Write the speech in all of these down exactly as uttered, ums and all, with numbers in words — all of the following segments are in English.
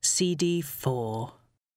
C D four.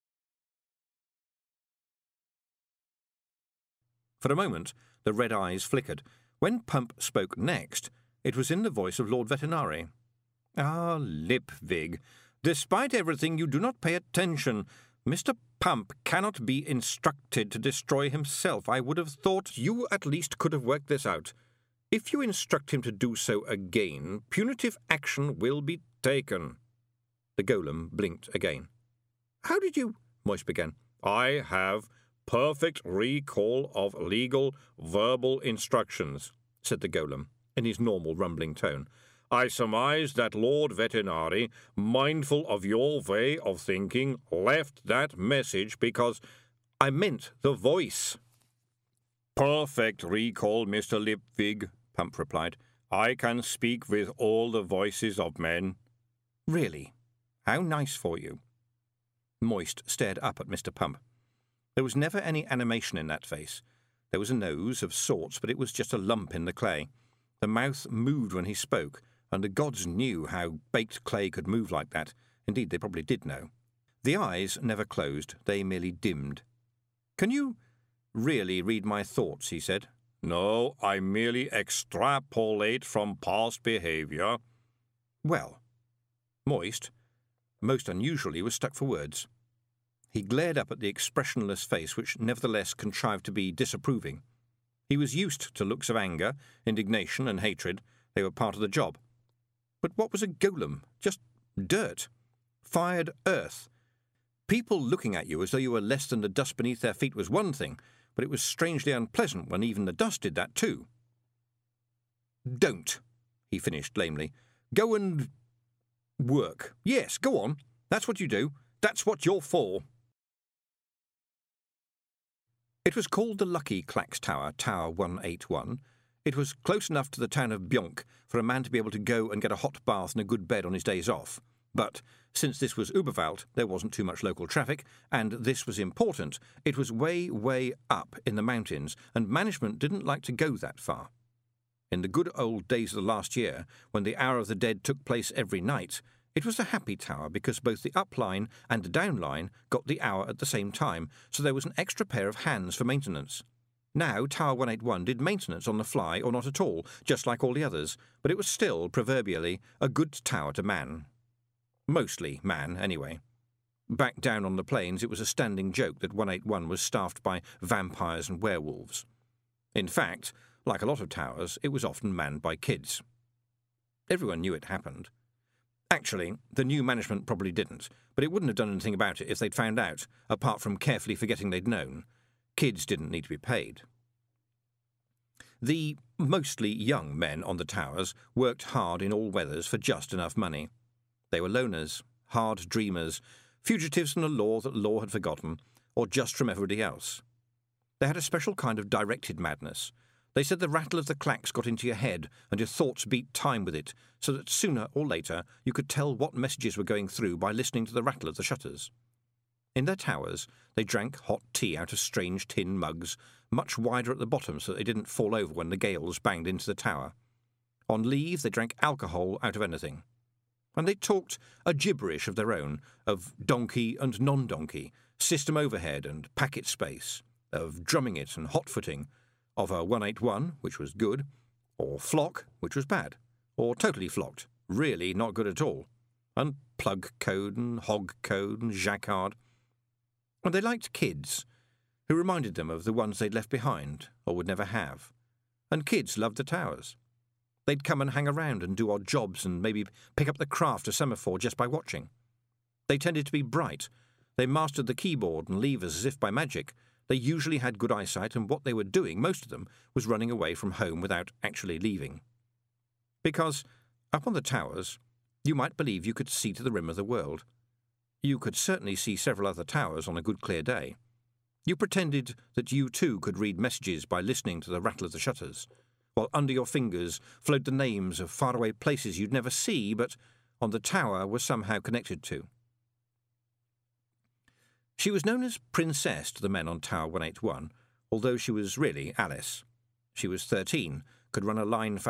For a moment, the red eyes flickered. When Pump spoke next, it was in the voice of Lord Vetinari. "Ah, Lipwig, despite everything you do not pay attention. Mister Pump cannot be instructed to destroy himself. I would have thought you at least could have worked this out. If you instruct him to do so again, punitive action will be taken." The golem blinked again. "How did you—" Moist began. "I have perfect recall of legal verbal instructions," said the golem, in his normal rumbling tone. "I surmise that Lord Vetinari, mindful of your way of thinking, left that message because I meant the voice." "Perfect recall, Mister Lipwig," Pump replied. "I can speak with all the voices of men." "Really? How nice for you." Moist stared up at Mister Pump. There was never any animation in that face. There was a nose of sorts, but it was just a lump in the clay. The mouth moved when he spoke, and the gods knew how baked clay could move like that. Indeed, they probably did know. The eyes never closed, they merely dimmed. "Can you really read my thoughts?" he said. "No, I merely extrapolate from past behaviour." "Well." Moist, most unusually, was stuck for words. He glared up at the expressionless face, which nevertheless contrived to be disapproving. He was used to looks of anger, indignation, and hatred. They were part of the job. But what was a golem? Just dirt. Fired earth. People looking at you as though you were less than the dust beneath their feet was one thing, but it was strangely unpleasant when even the dust did that too. "Don't," he finished lamely. "Go and work. Yes, go on. That's what you do. That's what you're for." It was called the Lucky Clacks Tower, Tower one eighty-one. It was close enough to the town of Bjonk for a man to be able to go and get a hot bath and a good bed on his days off. But since this was Uberwald, there wasn't too much local traffic, and this was important. It was way, way up in the mountains, and management didn't like to go that far. In the good old days of the last year, when the Hour of the Dead took place every night, it was a happy tower because both the up line and the down line got the hour at the same time, so there was an extra pair of hands for maintenance. Now Tower one eighty-one did maintenance on the fly or not at all, just like all the others, but it was still, proverbially, a good tower to man. Mostly man, anyway. Back down on the plains, it was a standing joke that one eighty-one was staffed by vampires and werewolves. In fact, like a lot of towers, it was often manned by kids. Everyone knew it happened. Actually, the new management probably didn't, but it wouldn't have done anything about it if they'd found out, apart from carefully forgetting they'd known. Kids didn't need to be paid. The mostly young men on the towers worked hard in all weathers for just enough money. They were loners, hard dreamers, fugitives from the law that law had forgotten, or just from everybody else. They had a special kind of directed madness. They said the rattle of the clacks got into your head and your thoughts beat time with it, so that sooner or later you could tell what messages were going through by listening to the rattle of the shutters. In their towers, they drank hot tea out of strange tin mugs, much wider at the bottom so that they didn't fall over when the gales banged into the tower. On leave, they drank alcohol out of anything. And they talked a gibberish of their own, of donkey and non-donkey, system overhead and packet space, of drumming it and hot-footing, of a one eighty-one, which was good, or flock, which was bad, or totally flocked, really not good at all, and plug code and hog code and jacquard. And they liked kids, who reminded them of the ones they'd left behind, or would never have. And kids loved the towers. They'd come and hang around and do odd jobs and maybe pick up the craft of semaphore just by watching. They tended to be bright. They mastered the keyboard and levers as if by magic. They usually had good eyesight, and what they were doing, most of them, was running away from home without actually leaving. Because, up on the towers, you might believe you could see to the rim of the world. You could certainly see several other towers on a good clear day. You pretended that you too could read messages by listening to the rattle of the shutters, while under your fingers flowed the names of faraway places you'd never see, but on the tower were somehow connected to. She was known as Princess to the men on Tower one eighty-one, although she was really Alice. She was thirteen, could run a line for